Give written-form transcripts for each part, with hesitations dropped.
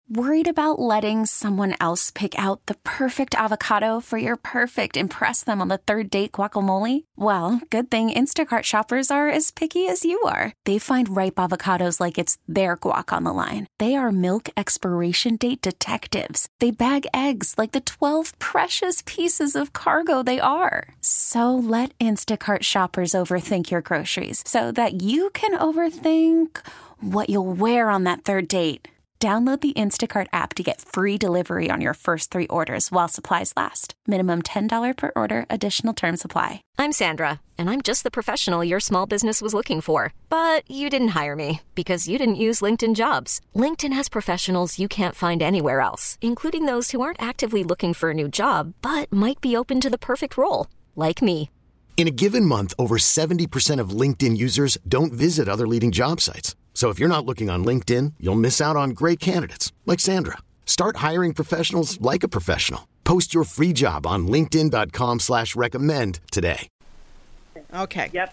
Worried about letting someone else pick out the perfect avocado for your perfect impress them on the third date guacamole? Well, good thing Instacart shoppers are as picky as you are. They find ripe avocados like it's their guac on the line. They are milk expiration date detectives. They bag eggs like the 12 precious pieces of cargo they are. So let Instacart shoppers overthink your groceries so that you can overthink what you'll wear on that third date. Download the Instacart app to get free delivery on your first 3 orders while supplies last. Minimum $10 per order. Additional terms apply. I'm Sandra, and I'm just the professional your small business was looking for. But you didn't hire me because you didn't use LinkedIn Jobs. LinkedIn has professionals you can't find anywhere else, including those who aren't actively looking for a new job, but might be open to the perfect role, like me. In a given month, over 70% of LinkedIn users don't visit other leading job sites. So if you're not looking on LinkedIn, you'll miss out on great candidates like Sandra. Start hiring professionals like a professional. Post your free job on linkedin.com/recommend today. Okay. Yep.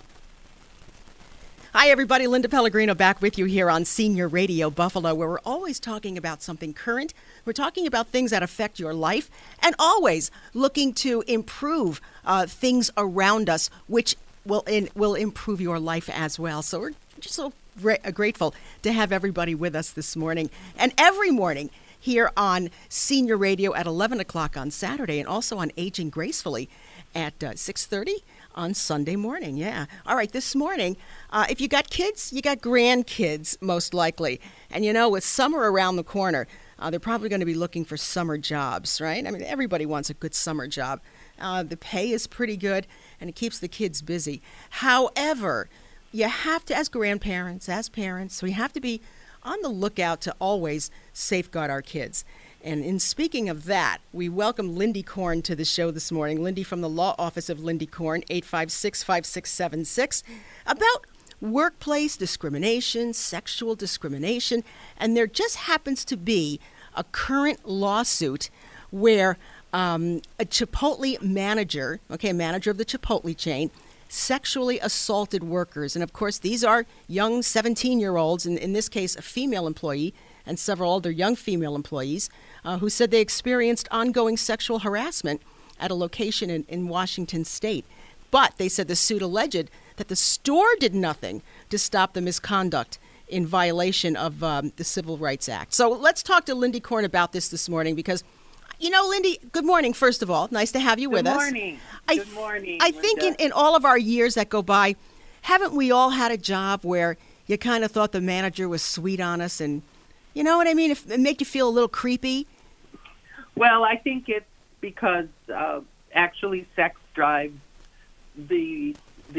Hi, everybody. Linda Pellegrino back with you here on Senior Radio Buffalo, where we're always talking about something current. We're talking about things that affect your life and always looking to improve things around us, which will improve your life as well. So we're just so grateful to have everybody with us this morning and every morning here on Senior Radio at 11 o'clock on Saturday and also on Aging Gracefully at 6:30 on Sunday morning. Yeah. All right. This morning, if you got kids, you got grandkids, most likely. And, with summer around the corner, they're probably going to be looking for summer jobs, right? I mean, everybody wants a good summer job. The pay is pretty good, and it keeps the kids busy. However, you have to, as grandparents, as parents, we have to be on the lookout to always safeguard our kids. And in speaking of that, we welcome Lindy Korn to the show this morning. Lindy from the Law Office of Lindy Korn, 856-5676, about workplace discrimination, sexual discrimination. And there just happens to be a current lawsuit where a Chipotle manager, a manager of the Chipotle chain, sexually assaulted workers. And of course, these are young 17-year-olds, and in this case, a female employee and several other young female employees who said they experienced ongoing sexual harassment at a location in Washington State. But they said the suit alleged that the store did nothing to stop the misconduct in violation of the Civil Rights Act. So let's talk to Lindy Korn about this morning because Lindy, good morning, first of all. Nice to have you with us. Good morning. I think in all of our years that go by, haven't we all had a job where you kind of thought the manager was sweet on us and, you know what I mean? It made you feel a little creepy? Well, I think it's because actually sex drives the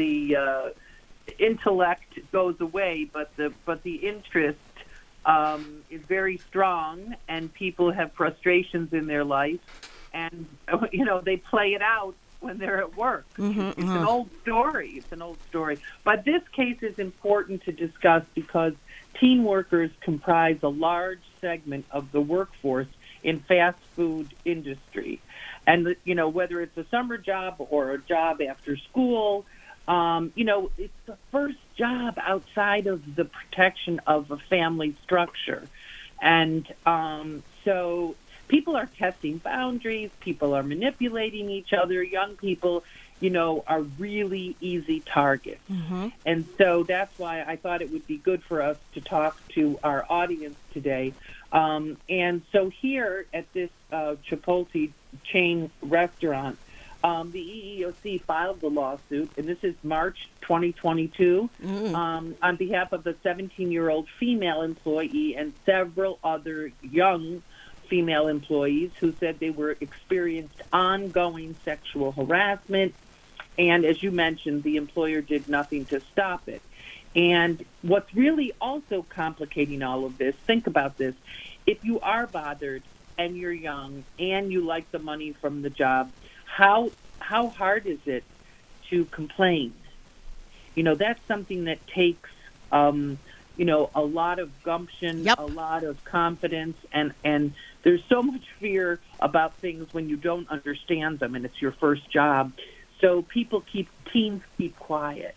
intellect goes away, but the interest is very strong, and people have frustrations in their life, and they play it out when they're at work. It's an old story. But this case is important to discuss because teen workers comprise a large segment of the workforce in fast food industry, and whether it's a summer job or a job after school. It's the first job outside of the protection of a family structure. And so people are testing boundaries. People are manipulating each other. Young people, are really easy targets. Mm-hmm. And so that's why I thought it would be good for us to talk to our audience today. And so here at this Chipotle chain restaurant, the EEOC filed the lawsuit, and this is March 2022, on behalf of the 17-year-old female employee and several other young female employees who said they were experienced ongoing sexual harassment. And as you mentioned, the employer did nothing to stop it. And what's really also complicating all of this, think about this, if you are bothered and you're young and you like the money from the job, how hard is it to complain? That's something that takes, a lot of gumption, Yep. a lot of confidence, and there's so much fear about things when you don't understand them and it's your first job. So teens keep quiet.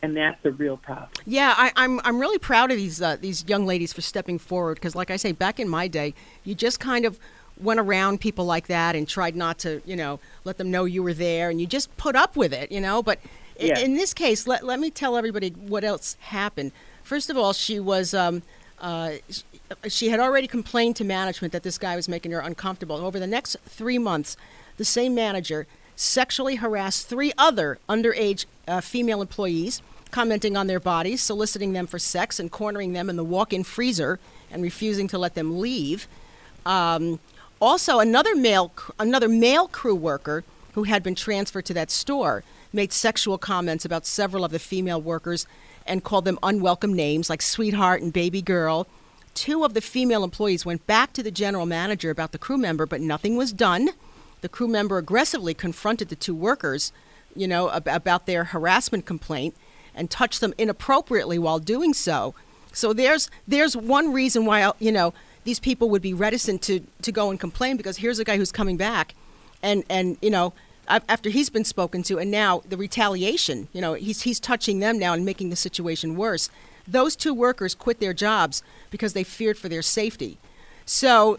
And that's a real problem. Yeah, I'm really proud of these young ladies for stepping forward, because, like I say, back in my day, you just kind of went around people like that and tried not to, let them know you were there, and you just put up with it, But in this case, let me tell everybody what else happened. First of all, she was she had already complained to management that this guy was making her uncomfortable. Over the next 3 months, the same manager sexually harassed 3 other underage female employees, commenting on their bodies, soliciting them for sex, and cornering them in the walk-in freezer and refusing to let them leave. Also, another male crew worker who had been transferred to that store made sexual comments about several of the female workers and called them unwelcome names like sweetheart and baby girl. 2 of the female employees went back to the general manager about the crew member, but nothing was done. The crew member aggressively confronted the 2 workers, about their harassment complaint, and touched them inappropriately while doing so. So there's one reason why, these people would be reticent to go and complain, because here's a guy who's coming back and after he's been spoken to, and now the retaliation, he's touching them now and making the situation worse. Those 2 workers quit their jobs because they feared for their safety. So,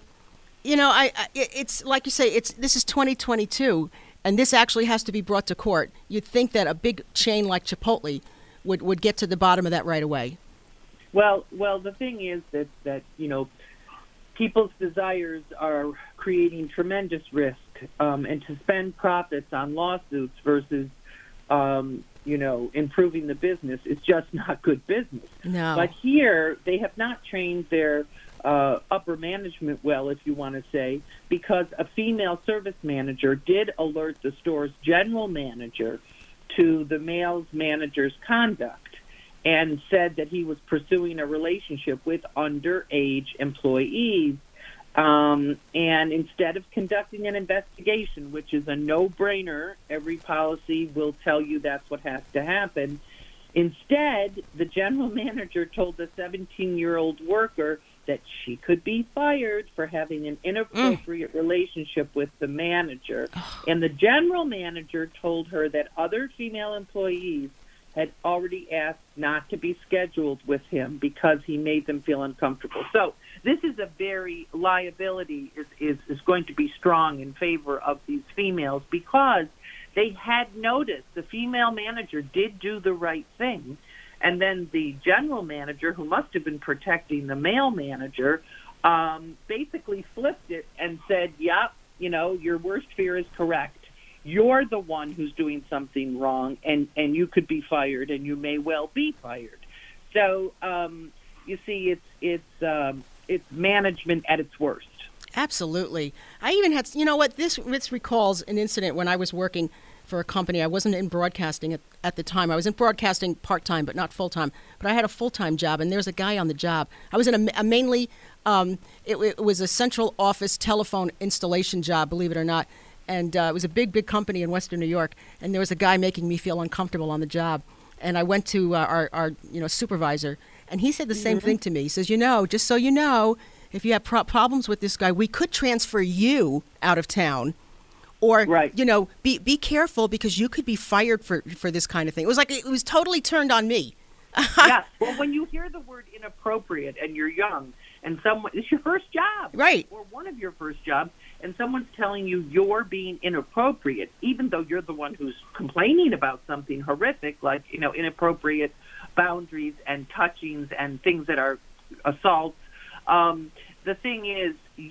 it's like you say, this is 2022, and this actually has to be brought to court. You'd think that a big chain like Chipotle would get to the bottom of that right away. Well, the thing is that people's desires are creating tremendous risk, and to spend profits on lawsuits versus, improving the business is just not good business. No. But here, they have not trained their upper management well, if you want to say, because a female service manager did alert the store's general manager to the male manager's conduct and said that he was pursuing a relationship with underage employees. And instead of conducting an investigation, which is a no-brainer, every policy will tell you that's what has to happen, instead, the general manager told the 17-year-old worker that she could be fired for having an inappropriate relationship with the manager. And the general manager told her that other female employees had already asked not to be scheduled with him because he made them feel uncomfortable. So this is liability is going to be strong in favor of these females, because they had noticed the female manager did do the right thing. And then the general manager, who must have been protecting the male manager, basically flipped it and said, yep, your worst fear is correct. You're the one who's doing something wrong, and you could be fired, and you may well be fired. So, you see, it's management at its worst. Absolutely. I even had, this recalls an incident when I was working for a company. I wasn't in broadcasting at the time. I was in broadcasting part-time, but not full-time. But I had a full-time job, and there's a guy on the job. I was in a mainly, it was a central office telephone installation job, believe it or not. And it was a big, big company in Western New York. And there was a guy making me feel uncomfortable on the job. And I went to our supervisor, and he said the same thing to me. He says, just so you know, if you have problems with this guy, we could transfer you out of town. Or, be careful, because you could be fired for this kind of thing. It was totally turned on me. Yeah. Well, when you hear the word inappropriate and you're young, and it's your first job. Right. Or one of your first jobs, and someone's telling you you're being inappropriate, even though you're the one who's complaining about something horrific, like, inappropriate boundaries and touchings and things that are assaults. The thing is,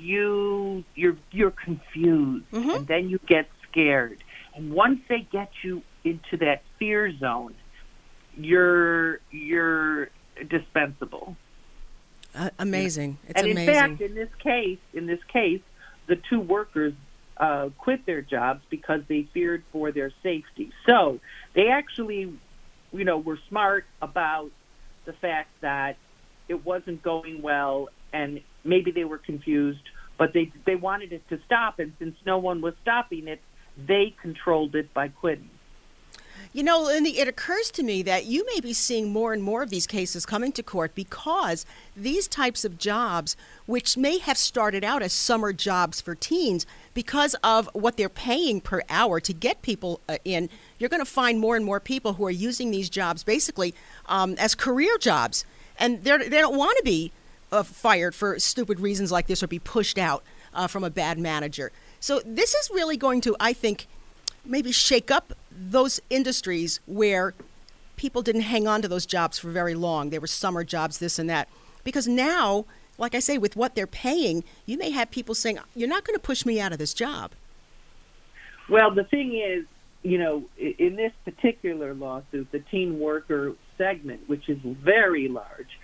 you're confused, and then you get scared. And once they get you into that fear zone, you're dispensable. Amazing. It's and amazing. In fact, in this case, the 2 workers quit their jobs because they feared for their safety. So they actually, were smart about the fact that it wasn't going well, and maybe they were confused, but they wanted it to stop, and since no one was stopping it, they controlled it by quitting. You know, Lindy, it occurs to me that you may be seeing more and more of these cases coming to court because these types of jobs, which may have started out as summer jobs for teens, because of what they're paying per hour to get people in, you're going to find more and more people who are using these jobs basically as career jobs. And they don't want to be fired for stupid reasons like this or be pushed out from a bad manager. So this is really going to, I think, maybe shake up those industries where people didn't hang on to those jobs for very long. They were summer jobs, this and that. Because now, like I say, with what they're paying, you may have people saying, you're not going to push me out of this job. Well, the thing is, you know, in this particular lawsuit, the teen worker segment, which is very large,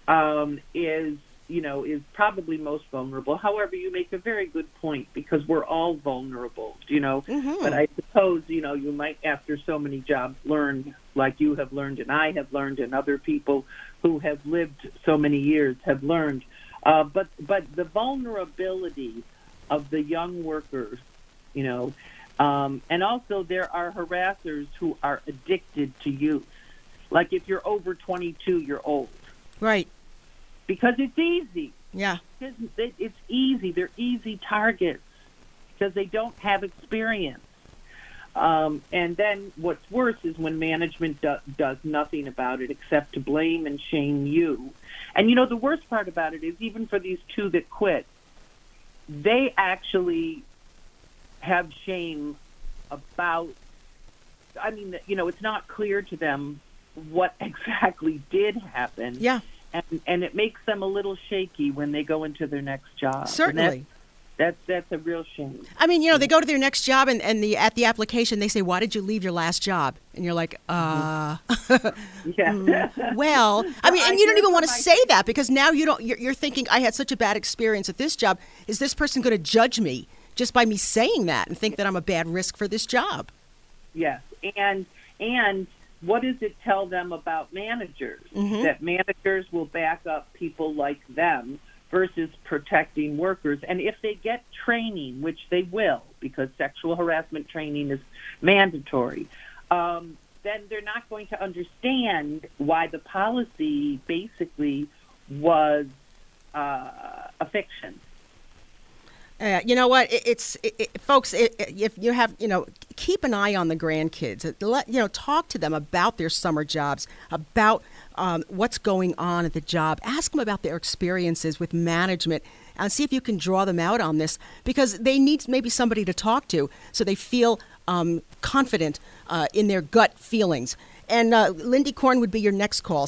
is probably most vulnerable. However, you make a very good point because we're all vulnerable, Mm-hmm. But I suppose, you might, after so many jobs, learn like you have learned and I have learned and other people who have lived so many years have learned. But the vulnerability of the young workers, and also there are harassers who are addicted to youth. Like if you're over 22, you're old. Right. Because it's easy. Yeah. It's easy. They're easy targets because they don't have experience. And then what's worse is when management does nothing about it except to blame and shame you. And, the worst part about it is even for these two that quit, they actually have shame about, it's not clear to them what exactly did happen. Yeah. And it makes them a little shaky when they go into their next job. Certainly. That's a real shame. They go to their next job and at the application they say, why did you leave your last job? And you're like, Yeah. Well, and you don't even want to say that because now you're thinking, I had such a bad experience at this job. Is this person going to judge me just by me saying that and think that I'm a bad risk for this job? Yes. And what does it tell them about managers? Mm-hmm. That managers will back up people like them versus protecting workers. And if they get training, which they will, because sexual harassment training is mandatory, then they're not going to understand why the policy basically was a fiction. You know what? Folks, if you have, keep an eye on the grandkids. Talk to them about their summer jobs, about what's going on at the job. Ask them about their experiences with management and see if you can draw them out on this because they need maybe somebody to talk to so they feel confident in their gut feelings. And Lindy Korn would be your next call,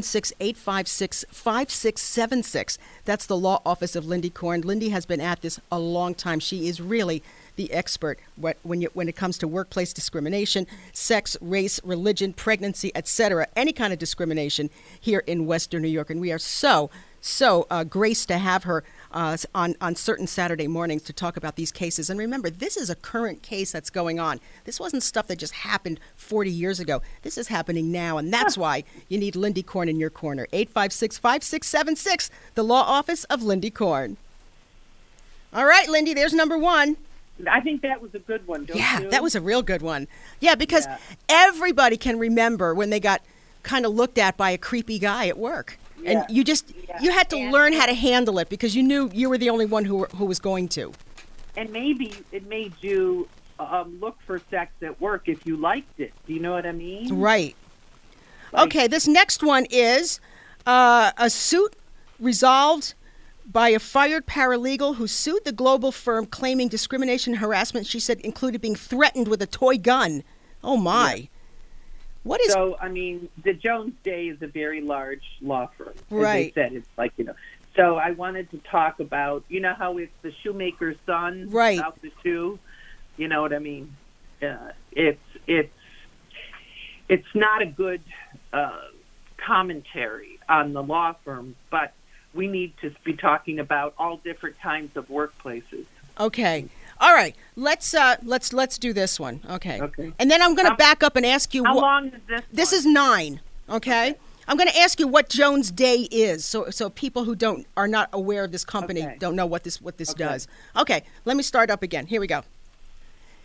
716-856-5676. That's the law office of Lindy Korn. Lindy has been at this a long time. She is really the expert when it comes to workplace discrimination, sex, race, religion, pregnancy, etc., any kind of discrimination here in Western New York. And we are so graced to have her on certain Saturday mornings to talk about these cases. And remember, this is a current case that's going on. This wasn't stuff that just happened 40 years ago. This is happening now, and that's why you need Lindy Korn in your corner. 856-5676, the law office of Lindy Korn. All right, Lindy, there's number one. I think that was a good one, don't you? Yeah, that was a real good one. Yeah, because everybody can remember when they got kind of looked at by a creepy guy at work. And you had to learn how to handle it because you knew you were the only one who was going to. And maybe it made you look for sex at work if you liked it. Do you know what I mean? Right. Okay, this next one is a suit resolved by a fired paralegal who sued the global firm claiming discrimination and harassment, she said, included being threatened with a toy gun. Oh, my. Yeah. What is... So, the Jones Day is a very large law firm. Right. As they said, it's like, So I wanted to talk about, how it's the shoemaker's son right. About the shoe. You know what I mean? It's not a good commentary on the law firm, but we need to be talking about all different kinds of workplaces. Okay. All right. Let's do this one. Okay. Okay. And then I'm going to back up and ask you. How long is this? This is 9. Okay. I'm going to ask you what Jones Day is, so people who are not aware of this company don't know what this does. Okay. Let me start up again. Here we go.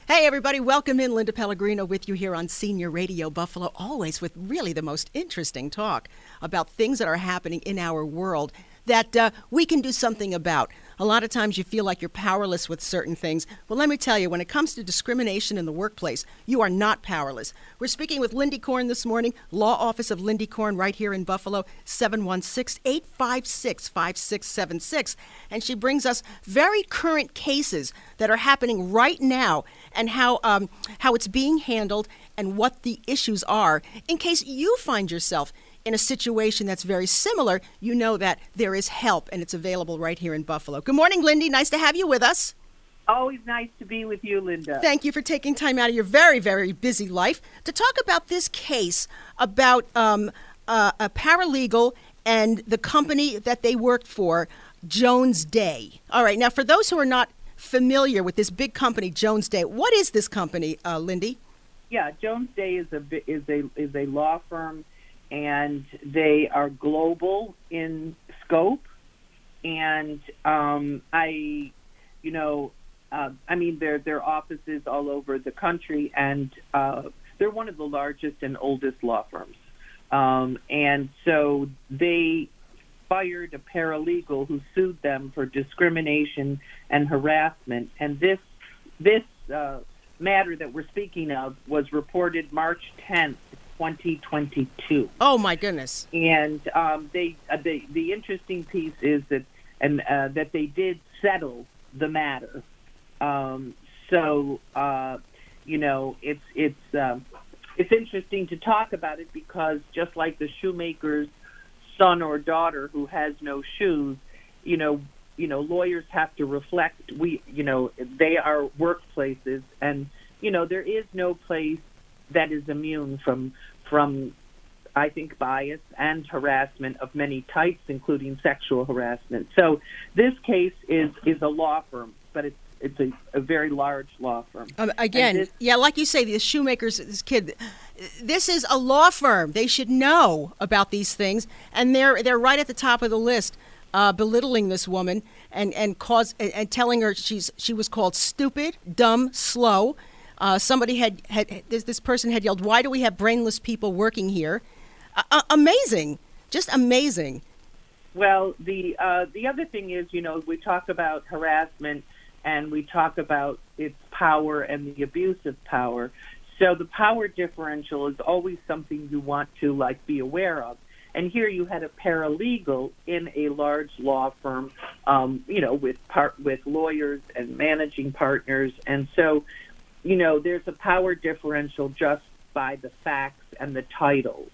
Hey, everybody. Welcome in. Linda Pellegrino with you here on Senior Radio Buffalo, always with really the most interesting talk about things that are happening in our world that we can do something about. A lot of times you feel like you're powerless with certain things. Well, let me tell you, when it comes to discrimination in the workplace, you are not powerless. We're speaking with Lindy Korn this morning, Law Office of Lindy Korn right here in Buffalo, 716-856-5676. And she brings us very current cases that are happening right now and how it's being handled and what the issues are in case you find yourself in a situation that's very similar. You know that there is help, and it's available right here in Buffalo. Good morning, Lindy. Nice to have you with us. Always nice to be with you, Linda. Thank you for taking time out of your very, very busy life to talk about this case about a paralegal and the company that they worked for, Jones Day. All right. Now, for those who are not familiar with this big company, Jones Day, what is this company, Lindy? Yeah, Jones Day is a law firm, and they are global in scope. And their offices all over the country, and they're one of the largest and oldest law firms. And so they fired a paralegal who sued them for discrimination and harassment. And this matter that we're speaking of was reported March 10th, 2022. Oh my goodness! And the interesting piece is that they did settle the matter. It's interesting to talk about it because just like the shoemaker's son or daughter who has no shoes, lawyers have to reflect. They are workplaces, and there is no place that is immune from I think bias and harassment of many types, including sexual harassment. So this case is a law firm, but it's a very large law firm. Like you say, the shoemaker's this kid. This is a law firm. They should know about these things, and they're right at the top of the list, belittling this woman and telling her she was called stupid, dumb, slow. Somebody this person had yelled, "Why do we have brainless people working here?" Amazing, just amazing. Well, the other thing is, we talk about harassment and we talk about its power and the abuse of power. So the power differential is always something you want to be aware of. And here you had a paralegal in a large law firm, with lawyers and managing partners, and so. There's a power differential just by the facts and the titles,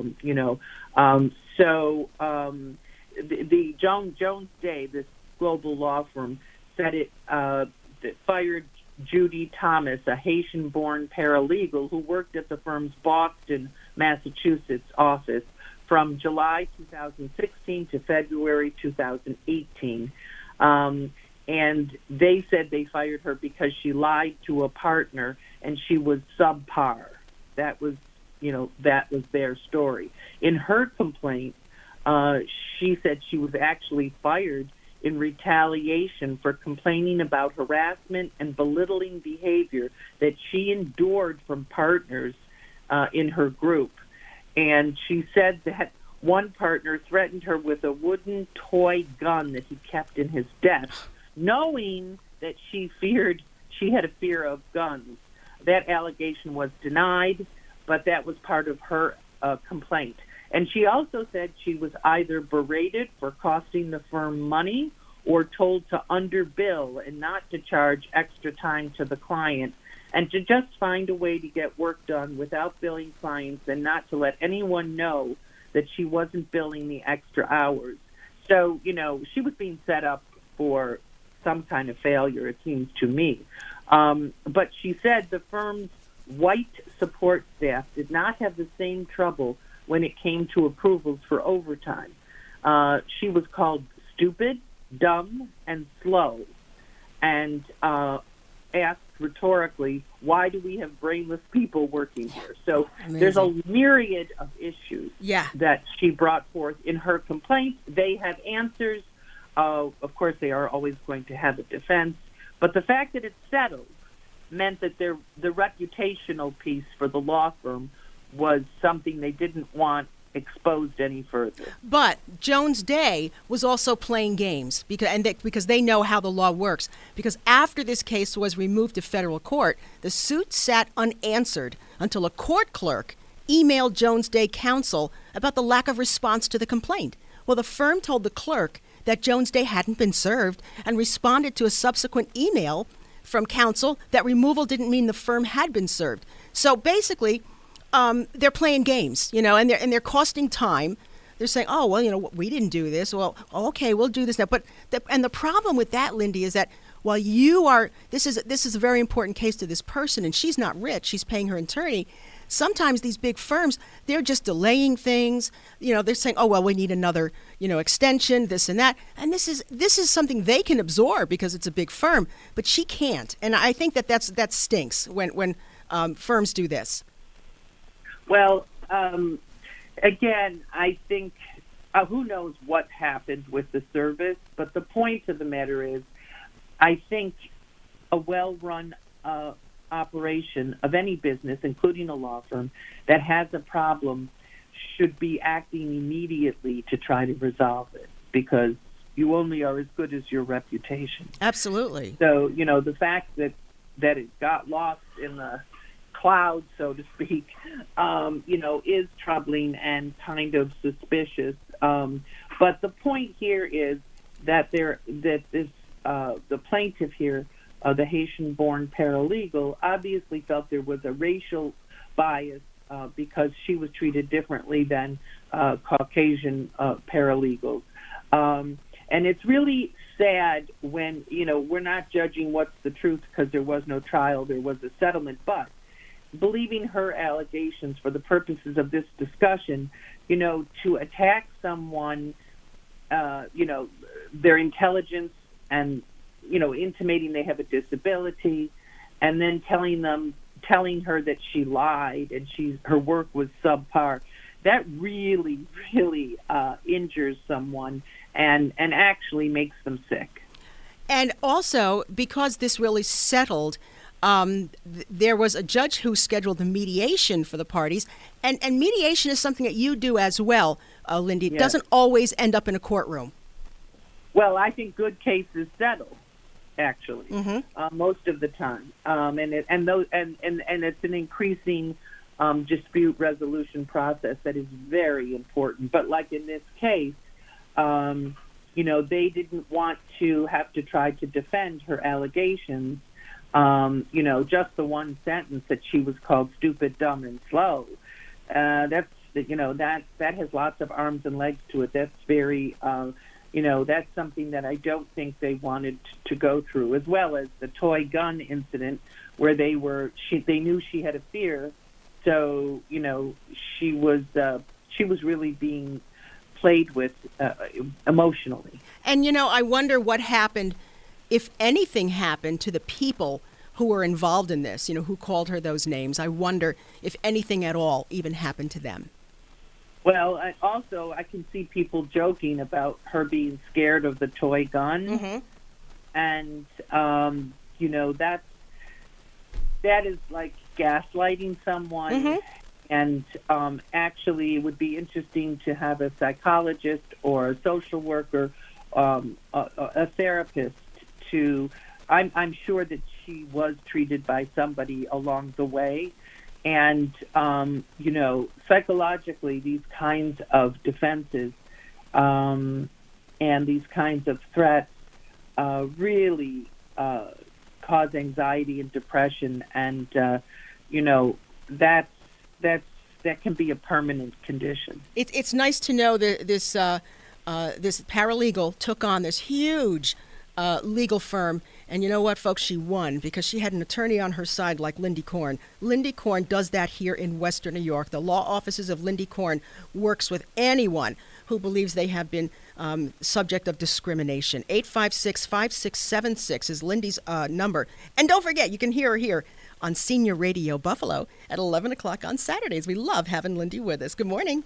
the Jones Day, this global law firm, said it fired Judy Thomas, a Haitian-born paralegal who worked at the firm's Boston, Massachusetts office from July 2016 to February 2018. And they said they fired her because she lied to a partner and she was subpar. That was their story. In her complaint, she said she was actually fired in retaliation for complaining about harassment and belittling behavior that she endured from partners in her group. And she said that one partner threatened her with a wooden toy gun that he kept in his desk, knowing that she had a fear of guns. That allegation was denied, but that was part of her complaint. And she also said she was either berated for costing the firm money or told to underbill and not to charge extra time to the client and to just find a way to get work done without billing clients and not to let anyone know that she wasn't billing the extra hours. So, she was being set up for some kind of failure, it seems to me. But she said the firm's white support staff did not have the same trouble when it came to approvals for overtime. She was called stupid, dumb, and slow, and asked rhetorically, why do we have brainless people working here? So Amazing. There's a myriad of issues that she brought forth in her complaint. They have answers. Of course, they are always going to have a defense. But the fact that it's settled meant that the reputational piece for the law firm was something they didn't want exposed any further. But Jones Day was also playing games because they know how the law works. Because after this case was removed to federal court, the suit sat unanswered until a court clerk emailed Jones Day counsel about the lack of response to the complaint. Well, the firm told the clerk that Jones Day hadn't been served and responded to a subsequent email from counsel that removal didn't mean the firm had been served. So basically, they're playing games, and they're costing time. They're saying, oh, well, we didn't do this. Well, okay, we'll do this now. But the problem with that, Lindy, is that while this is a very important case to this person, and she's not rich, she's paying her attorney. Sometimes these big firms, they're just delaying things. They're saying, oh, well, we need another, extension, this and that. And this is something they can absorb because it's a big firm, but she can't. And I think that stinks when firms do this. Well, again, I think who knows what happened with the service, but the point of the matter is, I think a well-run operation of any business, including a law firm, that has a problem should be acting immediately to try to resolve it, because you only are as good as your reputation. Absolutely. So, the fact that it got lost in the cloud, so to speak, is troubling and kind of suspicious. But the point here is that the plaintiff here, the Haitian-born paralegal, obviously felt there was a racial bias because she was treated differently than Caucasian paralegals. And it's really sad when, we're not judging what's the truth because there was no trial, there was a settlement, but believing her allegations for the purposes of this discussion, to attack someone, their intelligence and, intimating they have a disability, and then telling her that she lied and her work was subpar, that really, really injures someone and actually makes them sick. And also, because this really settled, there was a judge who scheduled the mediation for the parties, and mediation is something that you do as well, Lindy. It Yes. doesn't always end up in a courtroom. Well, I think good cases settle, actually, Mm-hmm. most of the time, and it's an increasing dispute resolution process that is very important. But like in this case, they didn't want to have to try to defend her allegations. Just the one sentence that she was called stupid, dumb, and slow. That has lots of arms and legs to it. That's very, that's something that I don't think they wanted to go through, as well as the toy gun incident where they knew she had a fear. So, she was really being played with emotionally. And, I wonder what happened, if anything happened, to the people who were involved in this, who called her those names. I wonder if anything at all even happened to them. Well, I can see people joking about her being scared of the toy gun. Mm-hmm. And, that is like gaslighting someone. Mm-hmm. And actually, it would be interesting to have a psychologist or a social worker, a therapist to. I'm sure that she was treated by somebody along the way, and psychologically, these kinds of defenses and these kinds of threats really cause anxiety and depression, and that can be a permanent condition. It's nice to know that this paralegal took on this huge legal firm, and you know what, folks, she won because she had an attorney on her side like Lindy Korn. Lindy Korn does that here in Western New York. The law offices of Lindy Korn works with anyone who believes they have been subject of discrimination. 856-5676 is Lindy's number. And don't forget, you can hear her here on Senior Radio Buffalo at 11 o'clock on Saturdays. We love having Lindy with us. Good morning.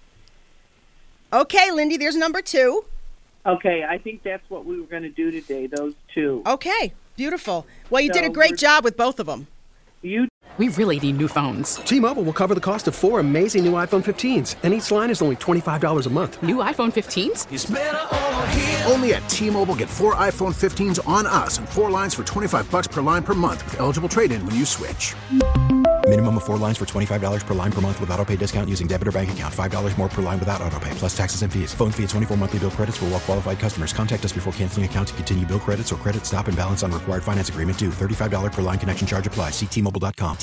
Okay, Lindy, there's number 2. Okay, I think that's what we were going to do today, those two. Okay. Beautiful. Well, you did a So great job with both of them. We really need new phones. T-Mobile will cover the cost of 4 amazing new iPhone 15s, and each line is only $25 a month. New iPhone 15s? It's better over here. Only at T-Mobile, get 4 iPhone 15s on us and 4 lines for $25 per line per month with eligible trade-in when you switch. Minimum of 4 lines for $25 per line per month with autopay discount using debit or bank account. $5 more per line without autopay, plus taxes and fees. Phone fee at 24 monthly bill credits for well-qualified customers. Contact us before canceling account to continue bill credits or credit stop and balance on required finance agreement due. $35 per line connection charge applies. See T-Mobile.com.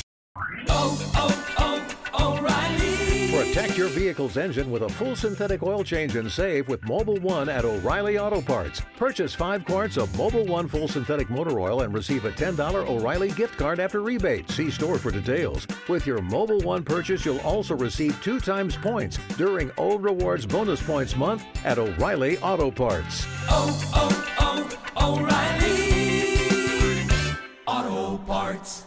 O'Reilly. Protect your vehicle's engine with a full synthetic oil change and save with Mobil 1 at O'Reilly Auto Parts. Purchase 5 quarts of Mobil 1 full synthetic motor oil and receive a $10 O'Reilly gift card after rebate. See store for details. With your Mobil 1 purchase, you'll also receive 2 times points during O Rewards Bonus Points Month at O'Reilly Auto Parts. O'Reilly Auto Parts.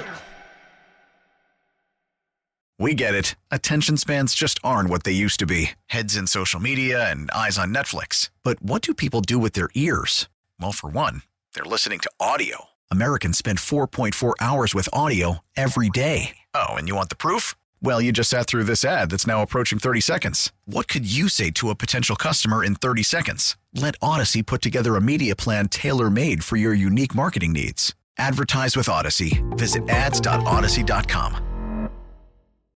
We get it. Attention spans just aren't what they used to be. Heads in social media and eyes on Netflix. But what do people do with their ears? Well, for one, they're listening to audio. Americans spend 4.4 hours with audio every day. Oh, and you want the proof? Well, you just sat through this ad that's now approaching 30 seconds. What could you say to a potential customer in 30 seconds? Let Odyssey put together a media plan tailor-made for your unique marketing needs. Advertise with Odyssey. Visit ads.odyssey.com.